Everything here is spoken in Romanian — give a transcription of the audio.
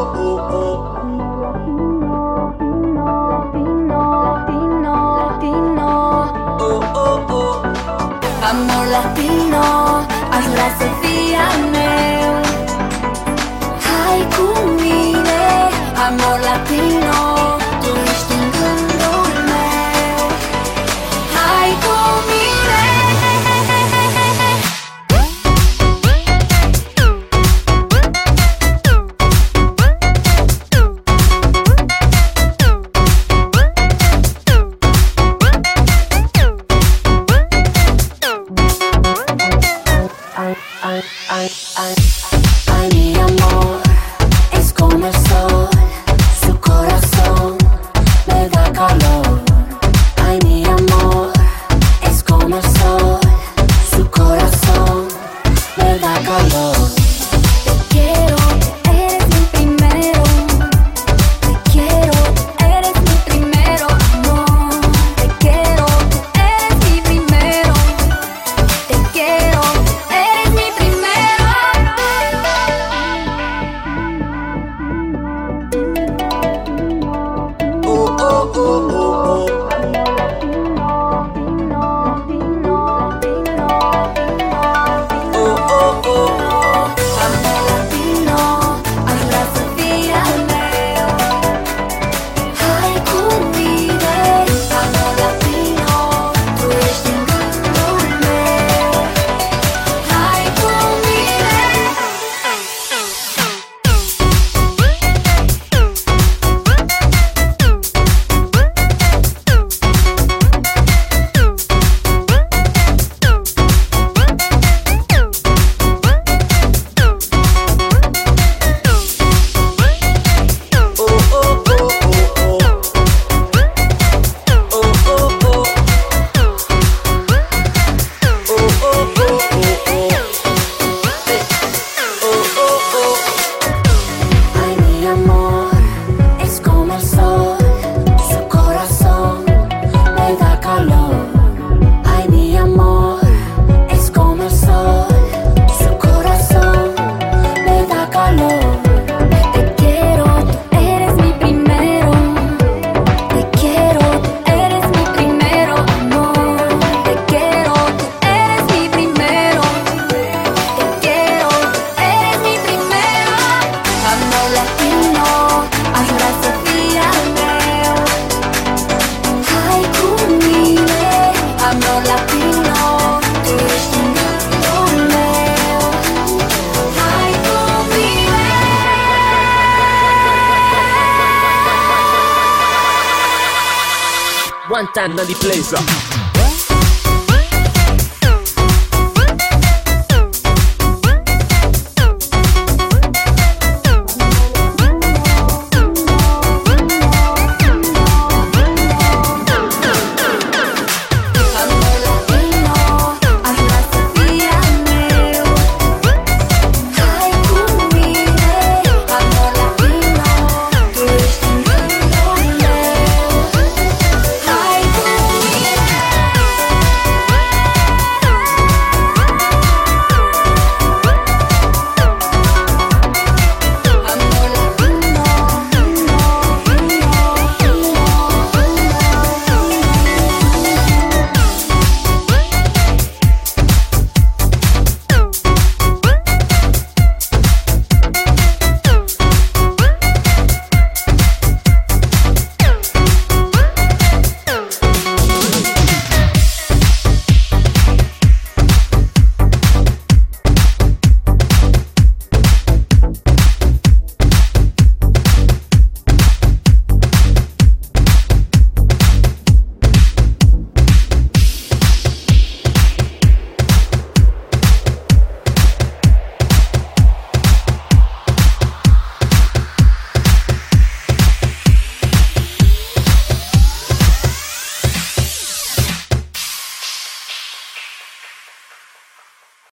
Amor latino, aș vrea să fii al meu. Hai cu mine, amor latino, tu ești în gândul meu. Hai cu mine. Ay, mi amor, es como el sol, su corazón me da calor. Ay, mi amor, es como el sol, su corazón me da calor. Te quiero, eres mi primero. Te quiero, eres mi primero amor. Te quiero, eres mi primero. Te quiero, eres mi primero. Amor latino, aș vrea să fii al meu. Hai cu mine, amor latino, tu ești în gândul meu. Hai cu mine. Ay, mi amor, es como el sol, su corazón me da calor. Ay, mi amor, es como el sol, su corazón me da calor. Te quiero, tú eres mi primero. Te quiero, tú eres mi primero amor. Te quiero, tú eres mi primero. Te quiero, tú eres mi primero. Amor latino, aș vrea să fii al meu. Hai cu mine, amor latino, tu ești în gândul meu. Hai cu mine. One time, Nandi Plaza.